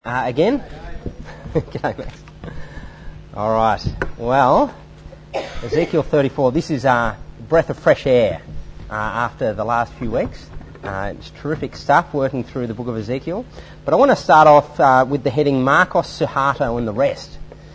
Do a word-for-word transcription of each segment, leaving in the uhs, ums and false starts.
Uh, again? G'day, Max. All right. Well, Ezekiel thirty-four. This is a uh, breath of fresh air uh, after the last few weeks. Uh, it's terrific stuff working through the book of Ezekiel. But I want to start off uh, with the heading Marcos Suharto and the rest.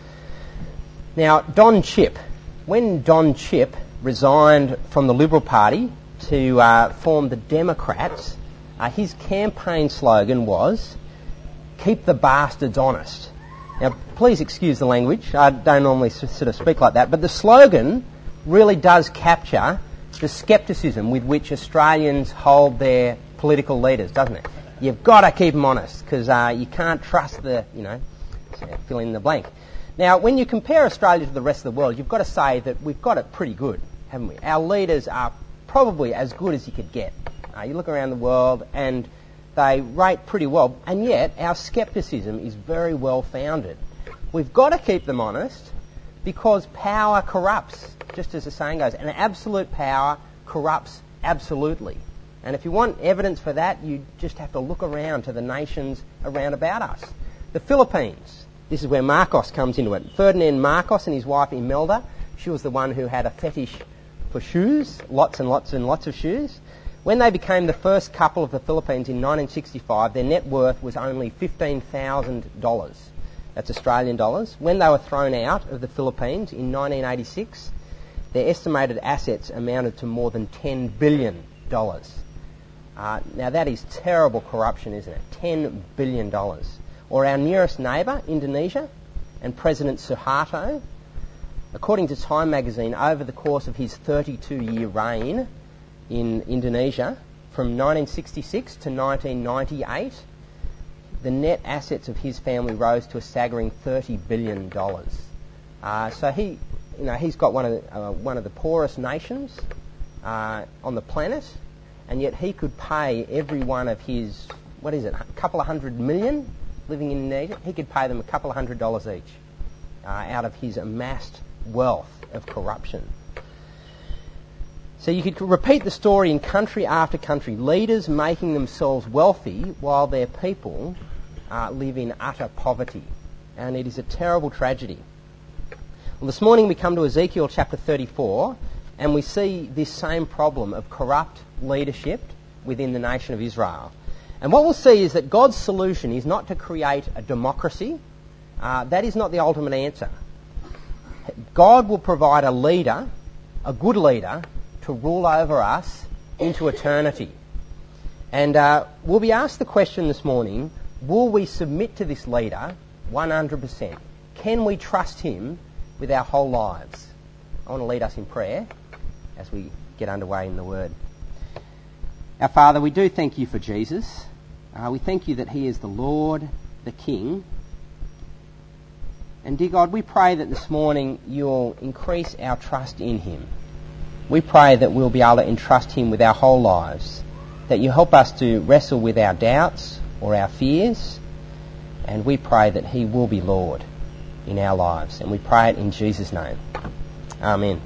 Now, Don Chipp. When Don Chipp resigned from the Liberal Party to uh, form the Democrats, uh, his campaign slogan was, "Keep the bastards honest." Now, please excuse the language. I don't normally sort of speak like that, but the slogan really does capture the scepticism with which Australians hold their political leaders, doesn't it? You've got to keep them honest because uh, you can't trust the, you know, fill in the blank. Now, when you compare Australia to the rest of the world, you've got to say that we've got it pretty good, haven't we? Our leaders are probably as good as you could get. Uh, you look around the world and they rate pretty well, and yet our scepticism is very well founded. We've got to keep them honest because power corrupts, just as the saying goes, and absolute power corrupts absolutely. And if you want evidence for that, you just have to look around to the nations around about us. The Philippines, this is where Marcos comes into it. Ferdinand Marcos and his wife Imelda, she was the one who had a fetish for shoes, lots and lots and lots of shoes. When they became the first couple of the Philippines in nineteen sixty-five, their net worth was only fifteen thousand dollars. That's Australian dollars. When they were thrown out of the Philippines in nineteen eighty-six, their estimated assets amounted to more than ten billion dollars. Uh, now that is terrible corruption, isn't it? ten billion dollars. Or our nearest neighbour, Indonesia, and President Suharto, according to Time magazine, over the course of his thirty-two year reign in Indonesia, from nineteen sixty-six to nineteen ninety-eight, the net assets of his family rose to a staggering thirty billion dollars. Uh, so he, you know, he's got one of the, uh, one of the poorest nations uh, on the planet, and yet he could pay every one of his, what is it, a couple of hundred million living in Indonesia. He could pay them a couple of hundred dollars each uh, out of his amassed wealth of corruption. So you could repeat the story in country after country, leaders making themselves wealthy while their people uh, live in utter poverty. And it is a terrible tragedy. Well, this morning we come to Ezekiel chapter thirty-four, and we see this same problem of corrupt leadership within the nation of Israel. And what we'll see is that God's solution is not to create a democracy. Uh, that is not the ultimate answer. God will provide a leader, a good leader, to rule over us into eternity. And uh, we'll be asked the question this morning, will we submit to this leader one hundred percent? Can we trust him with our whole lives? I want to lead us in prayer as we get underway in the Word. Our Father, we do thank you for Jesus. Uh, we thank you that he is the Lord, the King. And dear God, we pray that this morning you'll increase our trust in him. We pray that we'll be able to entrust him with our whole lives, that you help us to wrestle with our doubts or our fears, and we pray that he will be Lord in our lives. And we pray it in Jesus' name. Amen.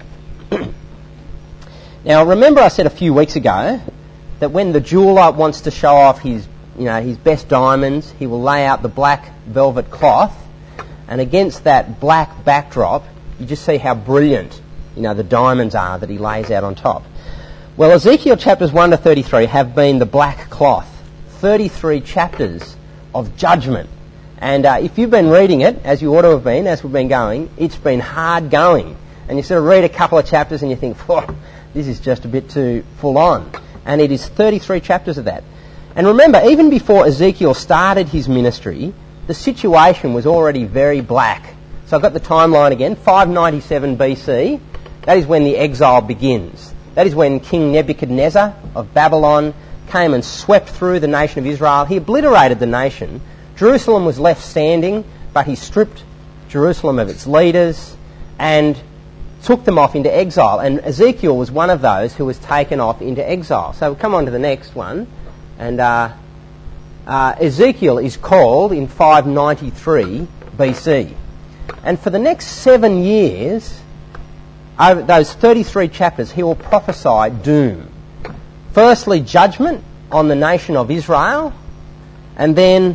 Now, remember I said a few weeks ago that when the jeweller wants to show off his, you know, his best diamonds, he will lay out the black velvet cloth, and against that black backdrop, you just see how brilliant, you know, the diamonds are that he lays out on top. Well, Ezekiel chapters one to thirty-three have been the black cloth. thirty-three chapters of judgment. And uh, if you've been reading it, as you ought to have been, as we've been going, it's been hard going. And you sort of read a couple of chapters and you think, oh, this is just a bit too full on. And it is thirty-three chapters of that. And remember, even before Ezekiel started his ministry, the situation was already very black. So I've got the timeline again, five ninety-seven B C. That is when the exile begins. That is when King Nebuchadnezzar of Babylon came and swept through the nation of Israel. He obliterated the nation. Jerusalem was left standing, but he stripped Jerusalem of its leaders and took them off into exile. And Ezekiel was one of those who was taken off into exile. So we'll come on to the next one. And uh, uh, Ezekiel is called in five ninety-three B C. And for the next seven years, over those thirty-three chapters, he will prophesy doom. Firstly, judgment on the nation of Israel, and then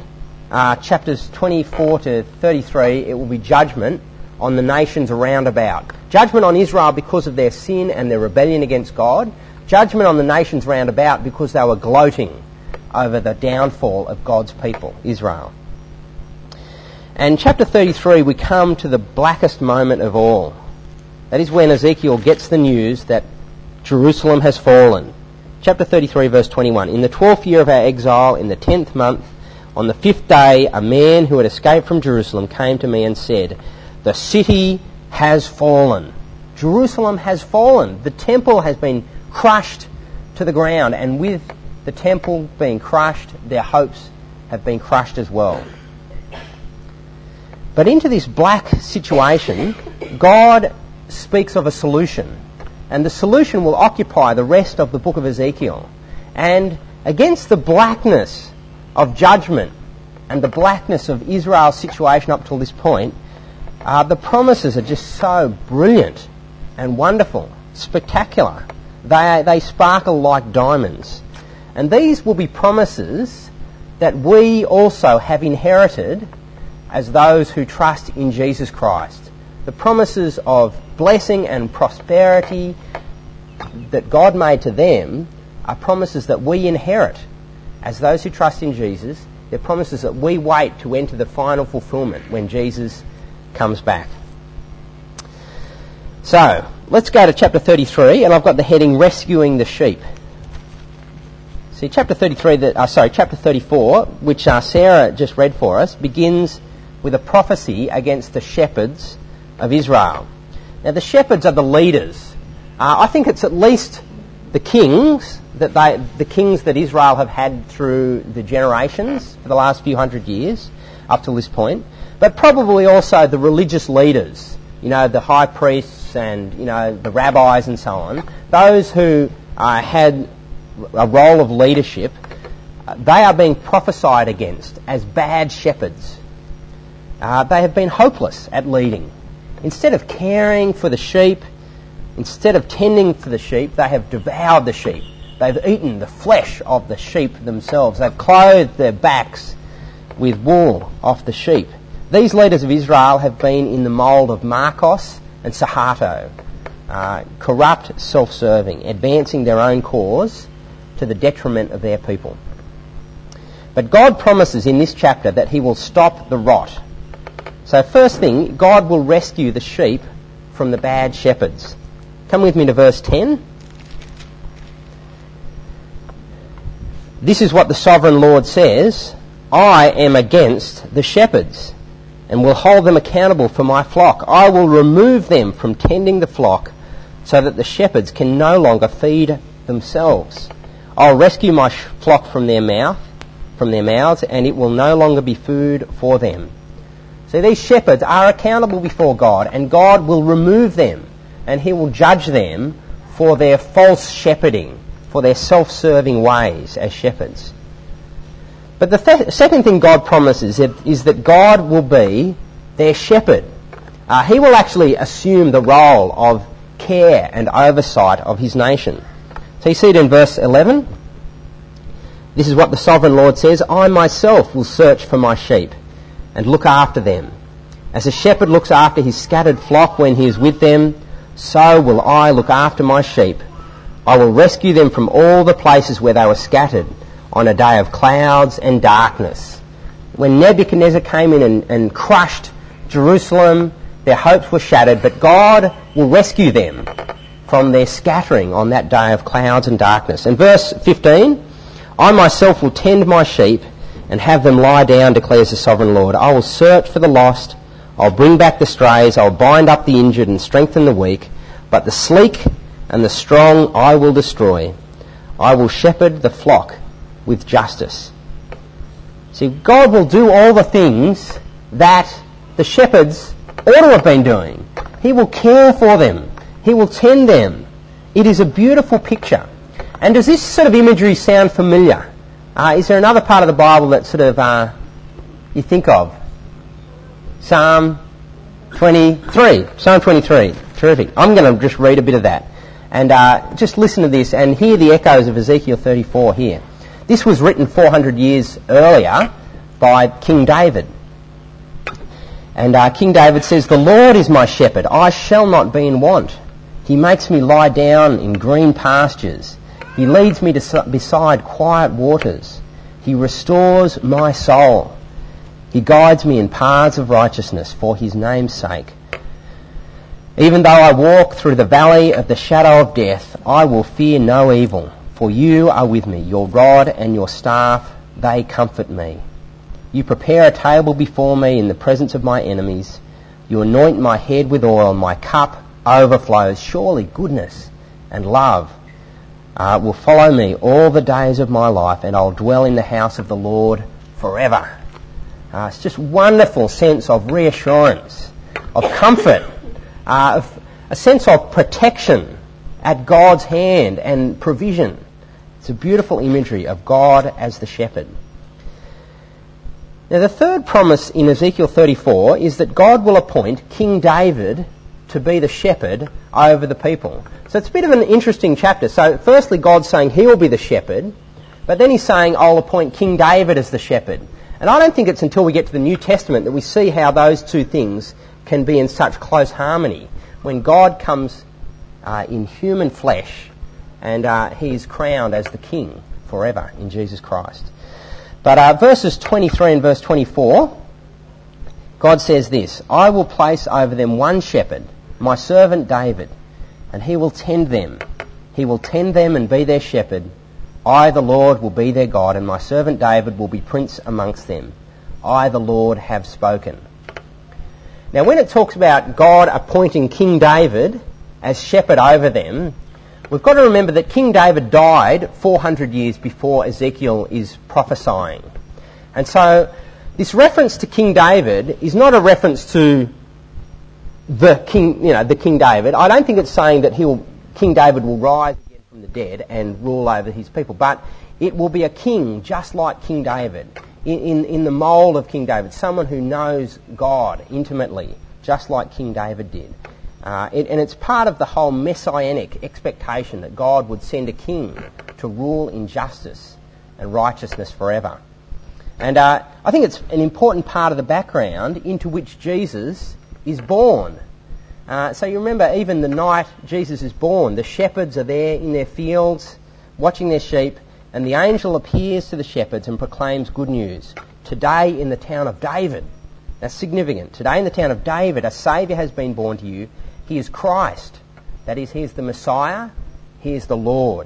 uh, chapters twenty-four to thirty-three, it will be judgment on the nations around about. Judgment on Israel because of their sin and their rebellion against God. Judgment on the nations round about because they were gloating over the downfall of God's people, Israel. And chapter thirty-three, we come to the blackest moment of all. That is when Ezekiel gets the news that Jerusalem has fallen. Chapter thirty-three, verse twenty-one. In the twelfth year of our exile, in the tenth month, on the fifth day, a man who had escaped from Jerusalem came to me and said, "The city has fallen." Jerusalem has fallen. The temple has been crushed to the ground, and with the temple being crushed, their hopes have been crushed as well. But into this black situation, God speaks of a solution, and the solution will occupy the rest of the book of Ezekiel. And against the blackness of judgment and the blackness of Israel's situation up till this point, uh, the promises are just so brilliant and wonderful, spectacular. They, they sparkle like diamonds. And these will be promises that we also have inherited as those who trust in Jesus Christ. The promises of blessing and prosperity that God made to them are promises that we inherit as those who trust in Jesus. They're promises that we wait to enter the final fulfillment when Jesus comes back. So, let's go to chapter thirty-three, and I've got the heading Rescuing the Sheep. See, chapter thirty-three, that, uh, sorry, chapter thirty-four, which uh, Sarah just read for us, begins with a prophecy against the shepherds of Israel. Now, the shepherds are the leaders. Uh, I think it's at least the kings that they, the kings that Israel have had through the generations for the last few hundred years up to this point, but probably also the religious leaders. You know, the high priests and, you know, the rabbis and so on. Those who uh, had a role of leadership, uh, they are being prophesied against as bad shepherds. Uh, they have been hopeless at leading. Instead of caring for the sheep, instead of tending for the sheep, they have devoured the sheep. They've eaten the flesh of the sheep themselves. They've clothed their backs with wool off the sheep. These leaders of Israel have been in the mould of Marcos and Suharto, uh, corrupt, self-serving, advancing their own cause to the detriment of their people. But God promises in this chapter that he will stop the rot. So first thing, God will rescue the sheep from the bad shepherds. Come with me to verse ten. This is what the sovereign Lord says: I am against the shepherds, and will hold them accountable for my flock. I will remove them from tending the flock, so that the shepherds can no longer feed themselves. I'll rescue my flock from their mouth, from their mouths, and it will no longer be food for them. See, these shepherds are accountable before God, and God will remove them, and he will judge them for their false shepherding, for their self-serving ways as shepherds. But the th- second thing God promises is that God will be their shepherd. Uh, he will actually assume the role of care and oversight of his nation. So you see it in verse eleven. This is what the sovereign Lord says: I myself will search for my sheep and look after them. As a shepherd looks after his scattered flock when he is with them, so will I look after my sheep. I will rescue them from all the places where they were scattered on a day of clouds and darkness. When Nebuchadnezzar came in and, and crushed Jerusalem, their hopes were shattered, but God will rescue them from their scattering on that day of clouds and darkness. And verse fifteen, I myself will tend my sheep and have them lie down, declares the sovereign Lord. I will search for the lost, I'll bring back the strays, I'll bind up the injured and strengthen the weak, but the sleek and the strong I will destroy. I will shepherd the flock with justice. See, God will do all the things that the shepherds ought to have been doing. He will care for them. He will tend them. It is a beautiful picture. And does this sort of imagery sound familiar? Uh, is there another part of the Bible that sort of uh, you think of? Psalm twenty-three. Psalm twenty-three. Terrific. I'm going to just read a bit of that. And uh, just listen to this and hear the echoes of Ezekiel thirty-four here. This was written four hundred years earlier by King David. And uh, King David says, "The Lord is my shepherd, I shall not be in want. He makes me lie down in green pastures. He leads me to, beside quiet waters. He restores my soul. He guides me in paths of righteousness for his name's sake. Even though I walk through the valley of the shadow of death, I will fear no evil, for you are with me. Your rod and your staff, they comfort me. You prepare a table before me in the presence of my enemies. You anoint my head with oil. My cup overflows. Surely goodness and love uh, will follow me all the days of my life, and I'll dwell in the house of the Lord forever." Uh, it's just wonderful sense of reassurance, of comfort, uh, of a sense of protection at God's hand and provision. It's a beautiful imagery of God as the shepherd. Now, the third promise in Ezekiel thirty-four is that God will appoint King David to be the shepherd over the people. So it's a bit of an interesting chapter. So firstly, God's saying he will be the shepherd, but then he's saying, "I'll appoint King David as the shepherd." And I don't think it's until we get to the New Testament that we see how those two things can be in such close harmony. When God comes uh, in human flesh and uh, he is crowned as the king forever in Jesus Christ. But uh, verses twenty-three and verse twenty-four, God says this, "I will place over them one shepherd, my servant David, and he will tend them. He will tend them and be their shepherd. I, the Lord, will be their God, and my servant David will be prince amongst them. I, the Lord, have spoken." Now, when it talks about God appointing King David as shepherd over them, we've got to remember that King David died four hundred years before Ezekiel is prophesying. And so this reference to King David is not a reference to the King, you know, the King David. I don't think it's saying that he will, King David will rise again from the dead and rule over his people, but it will be a king just like King David, in, in, in the mould of King David, someone who knows God intimately, just like King David did. Uh, it, and it's part of the whole messianic expectation that God would send a king to rule in justice and righteousness forever. And uh, I think it's an important part of the background into which Jesus is born. Uh, so you remember, even the night Jesus is born, the shepherds are there in their fields watching their sheep, and the angel appears to the shepherds and proclaims good news. Today in the town of David, that's significant, today in the town of David a Saviour has been born to you. He is Christ. That is, he is the Messiah. He is the Lord.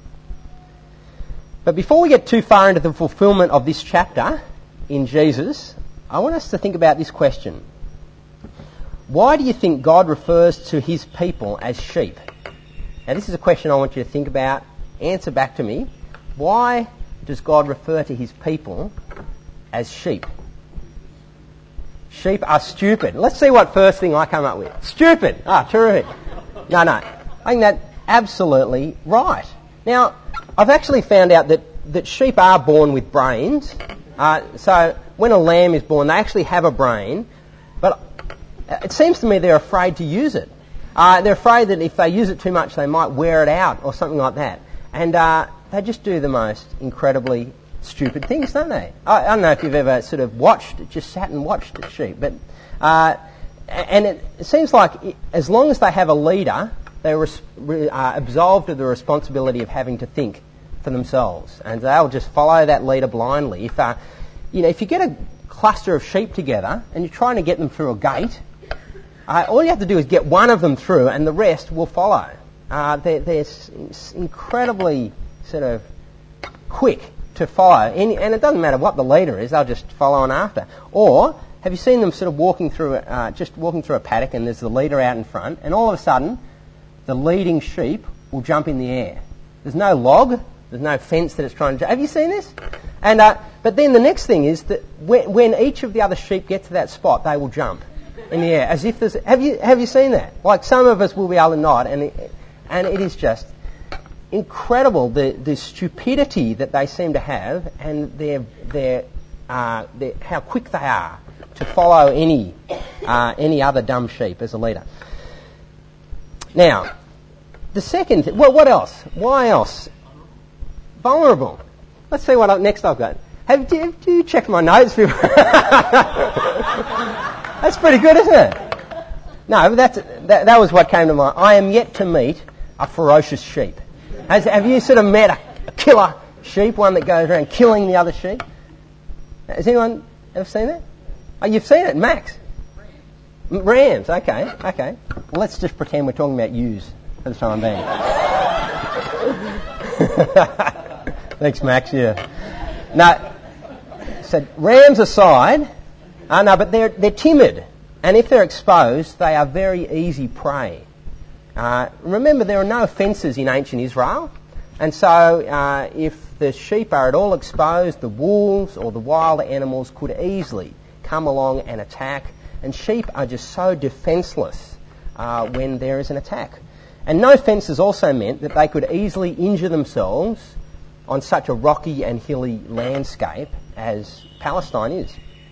But before we get too far into the fulfilment of this chapter in Jesus, I want us to think about this question. Why do you think God refers to his people as sheep? Now, this is a question I want you to think about. Answer back to me. Why does God refer to his people as sheep? Sheep are stupid. Let's see what first thing I come up with. Stupid. Ah, terrific. No, no. I think that's absolutely right. Now, I've actually found out that, that sheep are born with brains. Uh, so when a lamb is born, they actually have a brain. But it seems to me they're afraid to use it. Uh, they're afraid that if they use it too much, they might wear it out or something like that. And uh, they just do the most incredibly stupid things, don't they? I, I don't know if you've ever sort of watched, just sat and watched a sheep. But uh, and it, it seems like it, as long as they have a leader, they're res- re, uh, absolved of the responsibility of having to think for themselves, and they'll just follow that leader blindly. If uh, you know, if you get a cluster of sheep together and you're trying to get them through a gate, uh, all you have to do is get one of them through, and the rest will follow. Uh, they're, they're incredibly sort of quick to follow, Any, and it doesn't matter what the leader is; they'll just follow on after. Or have you seen them sort of walking through, uh, just walking through a paddock, and there's the leader out in front, and all of a sudden, the leading sheep will jump in the air. There's no log, there's no fence that it's trying to jump. Have you seen this? And uh, but then the next thing is that when, when each of the other sheep get to that spot, they will jump in the air as if there's. Have you have you seen that? Like some of us will be able to nod, and it, and it is just incredible the the stupidity that they seem to have, and their their, uh, their how quick they are to follow any uh, any other dumb sheep as a leader. Now, the second thing, well, what else? Why else? Vulnerable. Let's see what next I've got. Have, do, do you check my notes? That's pretty good, isn't it? No, that's, that, that was what came to mind. I am yet to meet a ferocious sheep. Has, have you sort of met a, a killer sheep, one that goes around killing the other sheep? Has anyone ever seen that? Oh, you've seen it, Max? Rams, okay, okay. Well, let's just pretend we're talking about ewes for the time being. Thanks, Max, yeah. No, so rams aside, uh, no, but they're, they're timid. And if they're exposed, they are very easy prey. Uh, remember, there are no fences in ancient Israel. And so uh, if the sheep are at all exposed, the wolves or the wild animals could easily come along and attack. And sheep are just so defenceless uh, when there is an attack. And no fences also meant that they could easily injure themselves on such a rocky and hilly landscape as Palestine is.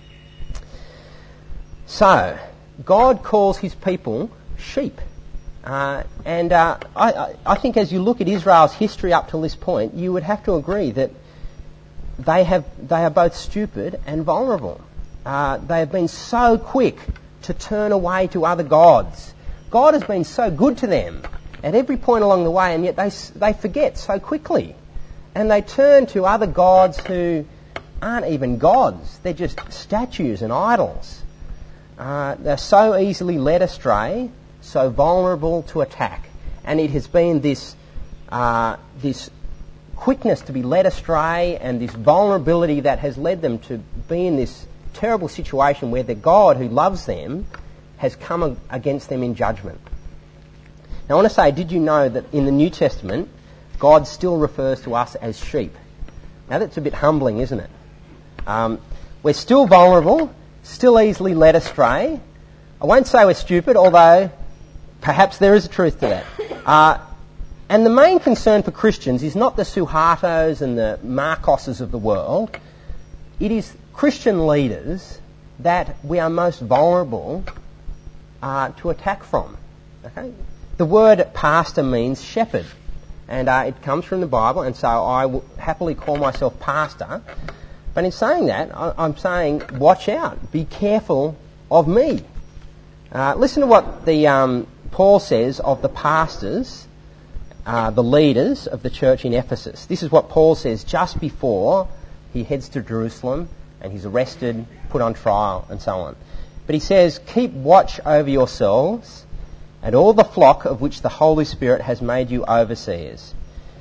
So, God calls his people sheep. Uh, and uh, I, I think as you look at Israel's history up to this point, you would have to agree that they have they are both stupid and vulnerable. Uh, they have been so quick to turn away to other gods. God has been so good to them at every point along the way, and yet they they forget so quickly. And they turn to other gods who aren't even gods. They're just statues and idols. Uh, they're so easily led astray, so vulnerable to attack. And it has been this uh, this quickness to be led astray and this vulnerability that has led them to be in this terrible situation where the God who loves them has come against them in judgment. Now I want to say, did you know that in the New Testament, God still refers to us as sheep? Now that's a bit humbling, isn't it? Um, we're still vulnerable, still easily led astray. I won't say we're stupid, although perhaps there is a truth to that. Uh, and the main concern for Christians is not the Suhartos and the Marcoses of the world. It is Christian leaders that we are most vulnerable uh, to attack from. Okay? The word pastor means shepherd, and uh, it comes from the Bible, and so I will happily call myself pastor. But in saying that, I, I'm saying, watch out, be careful of me. Uh, listen to what the um, Paul says of the pastors, uh, the leaders of the church in Ephesus. This is what Paul says just before he heads to Jerusalem and he's arrested, put on trial, and so on. But he says, keep watch over yourselves and all the flock of which the Holy Spirit has made you overseers.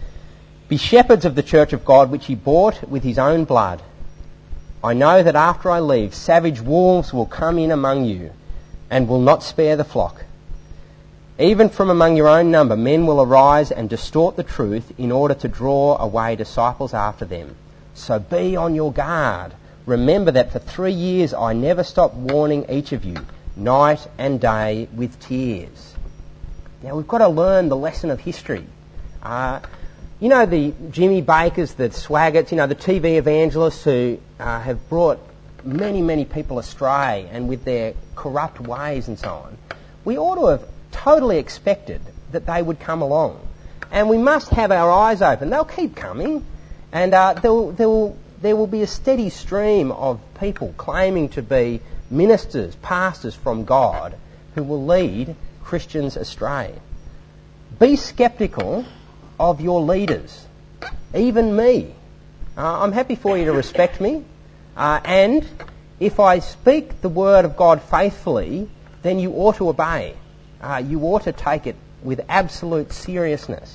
Be shepherds of the church of God which he bought with his own blood. I know that after I leave, savage wolves will come in among you and will not spare the flock. Even from among your own number, men will arise and distort the truth in order to draw away disciples after them. So be on your guard. Remember that for three years I never stopped warning each of you, night and day, with tears. Now we've got to learn the lesson of history. Uh, you know, the Jimmy Bakkers, the Swaggarts, you know, the T V evangelists who uh, have brought many, many people astray and with their corrupt ways and so on. We ought to have totally expected that they would come along. And we must have our eyes open. They'll keep coming. And uh, there, will, there, will, there will be a steady stream of people claiming to be ministers, pastors from God, who will lead Christians astray. Be sceptical of your leaders, even me. Uh, I'm happy for you to respect me. Uh, and if I speak the word of God faithfully, then you ought to obey. Uh, you ought to take it with absolute seriousness.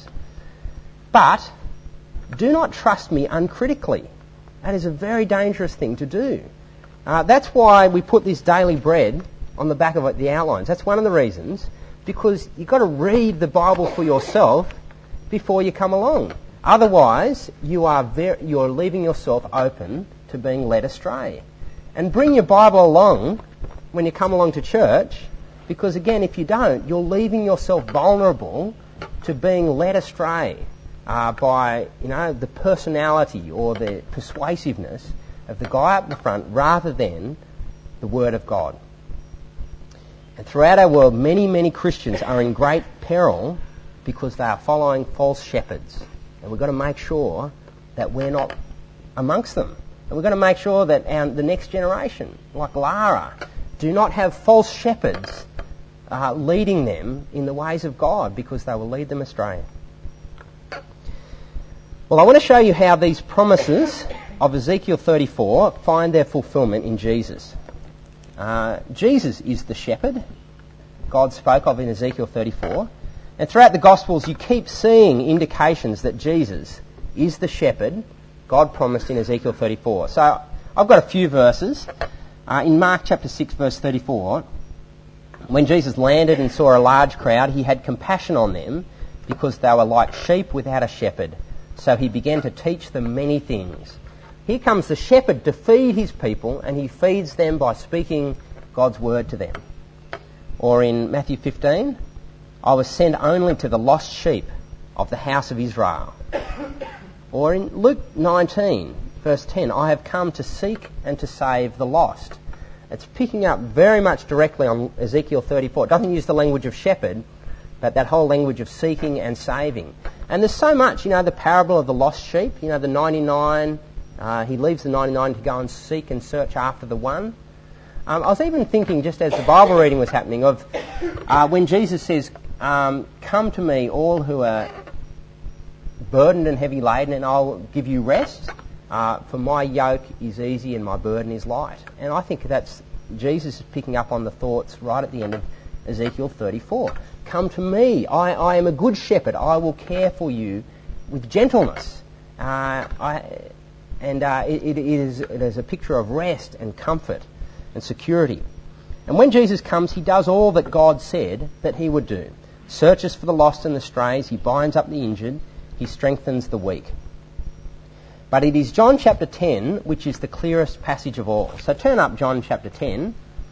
But do not trust me uncritically. That is a very dangerous thing to do. Uh, that's why we put this daily bread on the back of it, the outlines. That's one of the reasons, because you've got to read the Bible for yourself before you come along. Otherwise, you are very, you're leaving yourself open to being led astray. And bring your Bible along when you come along to church, because again, if you don't, you're leaving yourself vulnerable to being led astray uh, by, you know, the personality or the persuasiveness of the guy up the front rather than the Word of God. And throughout our world, many, many Christians are in great peril because they are following false shepherds. And we've got to make sure that we're not amongst them. And we've got to make sure that our, the next generation, like Lara, do not have false shepherds uh, leading them in the ways of God, because they will lead them astray. Well, I want to show you how these promises of Ezekiel thirty-four find their fulfilment in Jesus. Uh, Jesus is the shepherd God spoke of in Ezekiel thirty-four. And throughout the Gospels, you keep seeing indications that Jesus is the shepherd God promised in Ezekiel thirty-four. So I've got a few verses. Uh, in Mark chapter six, verse thirty-four, when Jesus landed and saw a large crowd, he had compassion on them because they were like sheep without a shepherd. So he began to teach them many things. Here comes the shepherd to feed his people, and he feeds them by speaking God's word to them. Or in Matthew fifteen, I was sent only to the lost sheep of the house of Israel. Or in Luke nineteen, verse ten, I have come to seek and to save the lost. It's picking up very much directly on Ezekiel thirty-four. It doesn't use the language of shepherd, but that whole language of seeking and saving. And there's so much, you know, the parable of the lost sheep, you know, the ninety-nine, uh, he leaves the ninety-nine to go and seek and search after the one. Um, I was even thinking, just as the Bible reading was happening, of uh, when Jesus says, um, come to me, all who are burdened and heavy laden, and I'll give you rest. Uh, for my yoke is easy and my burden is light. And I think that's Jesus is picking up on the thoughts right at the end of Ezekiel thirty-four. Come to me. I, I am a good shepherd. I will care for you with gentleness. Uh, I, and uh, it, it, is, it is a picture of rest and comfort and security. And when Jesus comes, he does all that God said that he would do. Searches for the lost and the strays. He binds up the injured. He strengthens the weak. But it is John chapter ten which is the clearest passage of all. So turn up John chapter ten.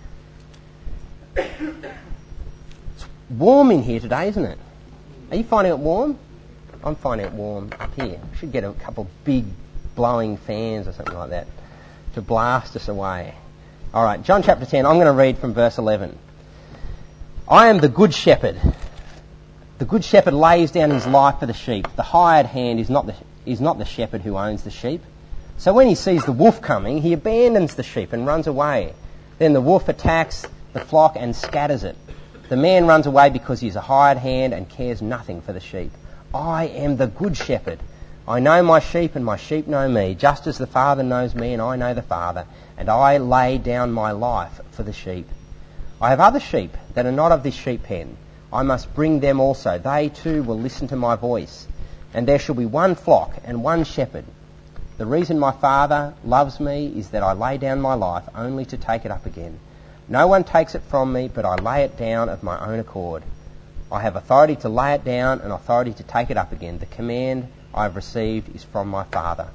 It's warm in here today, isn't it? Are you finding it warm? I'm finding it warm up here. We should get a couple of big blowing fans or something like that to blast us away. All right, John chapter ten. I'm going to read from verse eleven. I am the good shepherd. The good shepherd lays down his life for the sheep. The hired hand is not the is not the shepherd who owns the sheep. So when he sees the wolf coming, he abandons the sheep and runs away. Then the wolf attacks the flock and scatters it. The man runs away because he is a hired hand and cares nothing for the sheep. I am the good shepherd. I know my sheep and my sheep know me, just as the Father knows me and I know the Father, and I lay down my life for the sheep. I have other sheep that are not of this sheep pen. I must bring them also. They too will listen to my voice. And there shall be one flock and one shepherd. The reason my Father loves me is that I lay down my life only to take it up again. No one takes it from me, but I lay it down of my own accord. I have authority to lay it down and authority to take it up again. The command I have received is from my Father.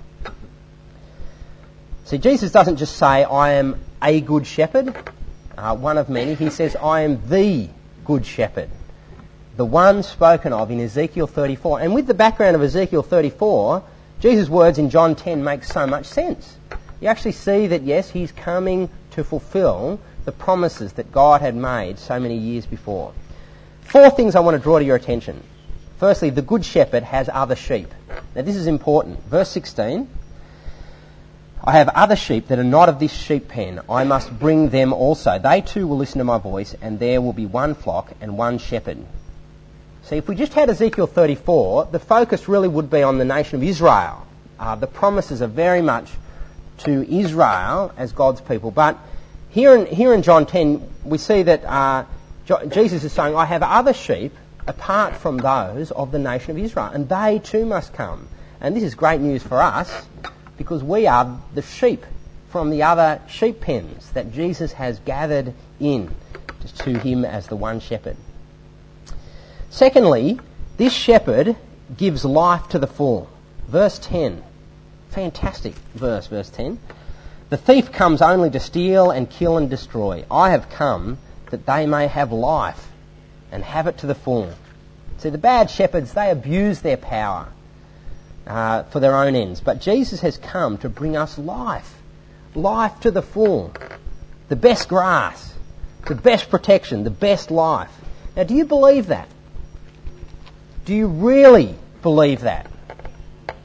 See, Jesus doesn't just say, I am a good shepherd, uh, one of many. He says, I am the good shepherd. The one spoken of in Ezekiel thirty-four. And with the background of Ezekiel thirty-four, Jesus' words in John ten make so much sense. You actually see that, yes, he's coming to fulfill the promises that God had made so many years before. Four things I want to draw to your attention. Firstly, the good shepherd has other sheep. Now this is important. Verse sixteen, I have other sheep that are not of this sheep pen. I must bring them also. They too will listen to my voice, and there will be one flock and one shepherd. See, if we just had Ezekiel thirty-four, the focus really would be on the nation of Israel. Uh, the promises are very much to Israel as God's people. But here in, here in John ten, we see that uh, Jo- Jesus is saying, I have other sheep apart from those of the nation of Israel, and they too must come. And this is great news for us, because we are the sheep from the other sheep pens that Jesus has gathered in to him as the one shepherd. Secondly, this shepherd gives life to the full. Verse ten. Fantastic verse, verse ten. The thief comes only to steal and kill and destroy. I have come that they may have life and have it to the full. See, the bad shepherds, they abuse their power uh, for their own ends. But Jesus has come to bring us life. Life to the full. The best grass. The best protection. The best life. Now, do you believe that? Do you really believe that?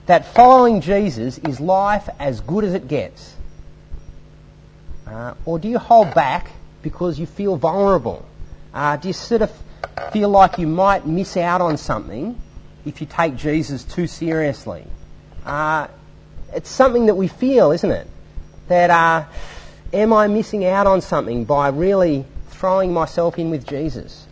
that following Jesus is life as good as it gets? Uh, or do you hold back because you feel vulnerable? Uh, do you sort of feel like you might miss out on something if you take Jesus too seriously? Uh, it's something that we feel, isn't it? That, uh, am I missing out on something by really throwing myself in with Jesus?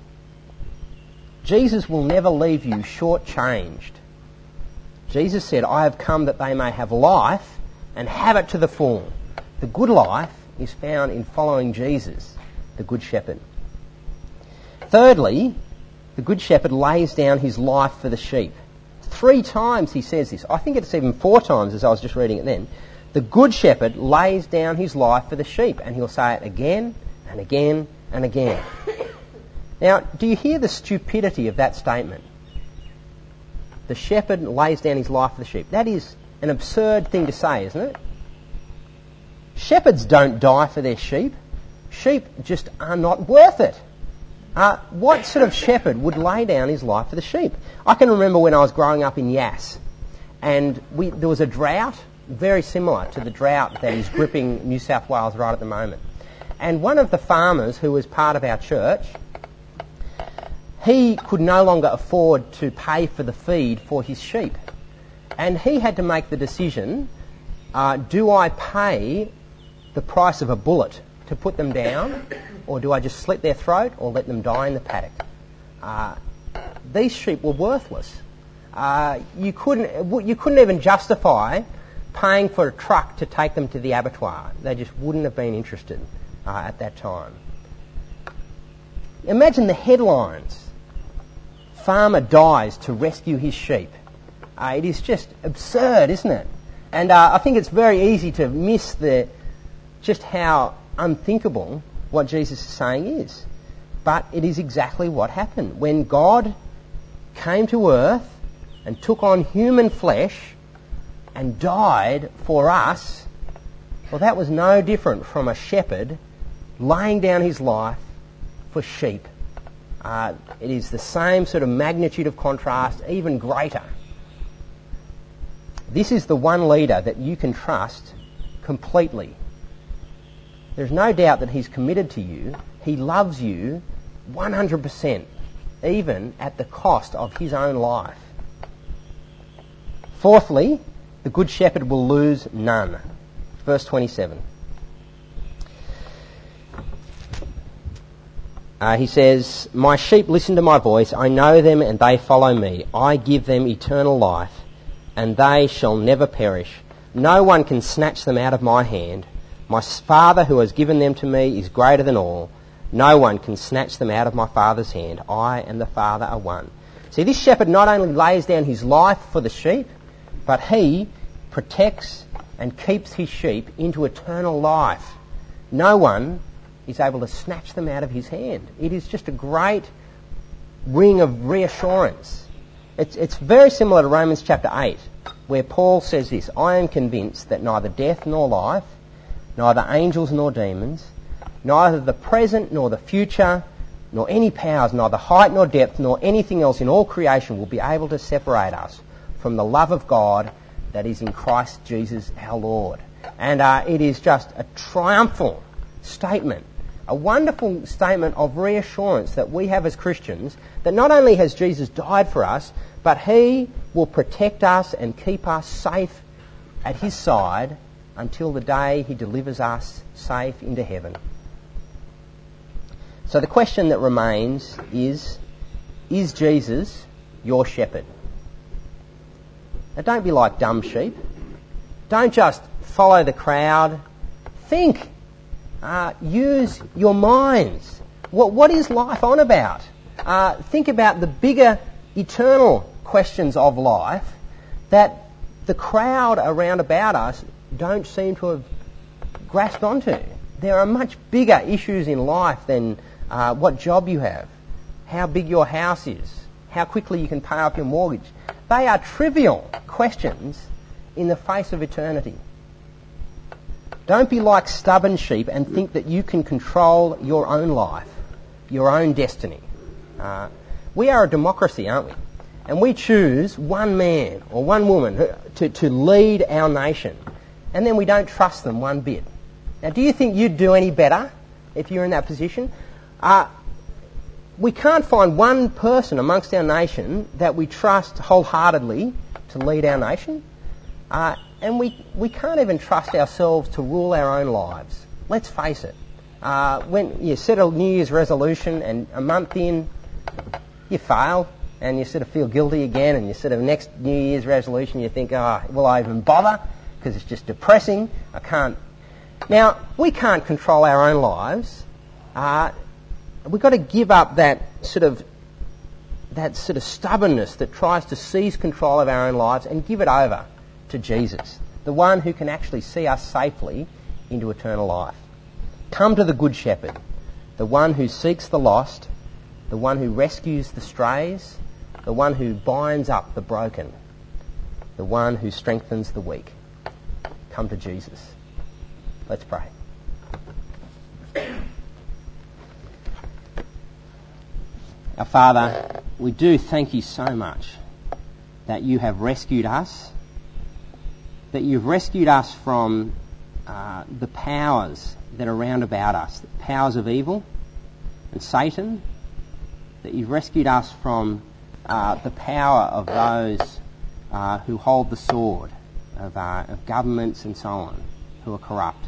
Jesus will never leave you shortchanged. Jesus said, I have come that they may have life and have it to the full. The good life is found in following Jesus, the Good Shepherd. Thirdly, the Good Shepherd lays down his life for the sheep. Three times he says this. I think it's even four times as I was just reading it then. The Good Shepherd lays down his life for the sheep, and he'll say it again and again and again. Now, do you hear the stupidity of that statement? The shepherd lays down his life for the sheep. That is an absurd thing to say, isn't it? Shepherds don't die for their sheep. Sheep just are not worth it. Uh, what sort of shepherd would lay down his life for the sheep? I can remember when I was growing up in Yass, and we, there was a drought very similar to the drought that is gripping New South Wales right at the moment. And one of the farmers who was part of our church, he could no longer afford to pay for the feed for his sheep. And he had to make the decision, uh, do I pay the price of a bullet to put them down, or do I just slit their throat or let them die in the paddock? Uh, these sheep were worthless. Uh, you couldn't you couldn't even justify paying for a truck to take them to the abattoir. They just wouldn't have been interested uh, at that time. Imagine the headlines. Farmer dies to rescue his sheep. Uh, it is just absurd, isn't it? And uh, I think it's very easy to miss the just how unthinkable what Jesus is saying is. But it is exactly what happened. When God came to earth and took on human flesh and died for us, well, that was no different from a shepherd laying down his life for sheep. Uh, it is the same sort of magnitude of contrast, even greater. This is the one leader that you can trust completely. There's no doubt that he's committed to you. He loves you one hundred percent, even at the cost of his own life. Fourthly, the Good Shepherd will lose none. Verse twenty-seven. Uh, he says, my sheep listen to my voice. I know them and they follow me. I give them eternal life and they shall never perish. No one can snatch them out of my hand. My Father who has given them to me is greater than all. No one can snatch them out of my Father's hand. I and the Father are one. See, this shepherd not only lays down his life for the sheep, but he protects and keeps his sheep into eternal life. No one is able to snatch them out of his hand. It is just a great ring of reassurance. It's, it's very similar to Romans chapter eight, where Paul says this, I am convinced that neither death nor life, neither angels nor demons, neither the present nor the future, nor any powers, neither height nor depth, nor anything else in all creation will be able to separate us from the love of God that is in Christ Jesus our Lord. And uh, it is just a triumphal statement, a wonderful statement of reassurance that we have as Christians, that not only has Jesus died for us, but he will protect us and keep us safe at his side until the day he delivers us safe into heaven. So the question that remains is, is Jesus your shepherd? Now don't be like dumb sheep. Don't just follow the crowd. Think. Uh, use your minds. What, what is life on about? Uh, think about the bigger eternal questions of life that the crowd around about us don't seem to have grasped onto. There are much bigger issues in life than uh, what job you have, how big your house is, how quickly you can pay off your mortgage. They are trivial questions in the face of eternity. Don't be like stubborn sheep and think that you can control your own life, your own destiny. Uh, we are a democracy, aren't we? and we choose one man or one woman to, to lead our nation, and then we don't trust them one bit. Now, do you think you'd do any better if you're in that position? Uh, we can't find one person amongst our nation that we trust wholeheartedly to lead our nation. Uh, and we, we can't even trust ourselves to rule our own lives. Let's face it. Uh, when you set a New Year's resolution and a month in, you fail and you sort of feel guilty again, and you sort of next New Year's resolution you think, oh, will I even bother? Because it's just depressing. I can't. Now, we can't control our own lives. Uh, we've got to give up that sort of that sort of stubbornness that tries to seize control of our own lives and give it over to Jesus, the one who can actually see us safely into eternal life. Come to the Good Shepherd, the one who seeks the lost, the one who rescues the strays, the one who binds up the broken, the one who strengthens the weak. Come to Jesus. Let's pray. Our Father, we do thank you so much that you have rescued us, that you've rescued us from uh, the powers that are round about us, the powers of evil and Satan, that you've rescued us from uh, the power of those uh, who hold the sword, of, uh, of governments and so on, who are corrupt.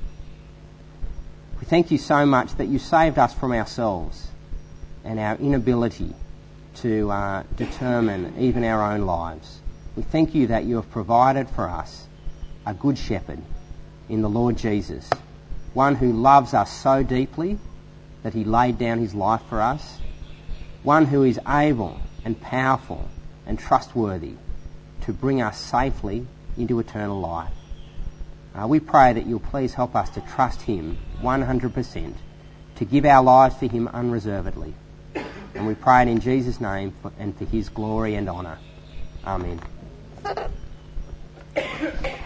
We thank you so much that you saved us from ourselves and our inability to uh, determine even our own lives. We thank you that you have provided for us a good shepherd in the Lord Jesus, one who loves us so deeply that he laid down his life for us, one who is able and powerful and trustworthy to bring us safely into eternal life. Uh, we pray that you'll please help us to trust him one hundred percent, to give our lives for him unreservedly. And we pray it in Jesus' name for, and for his glory and honour. Amen.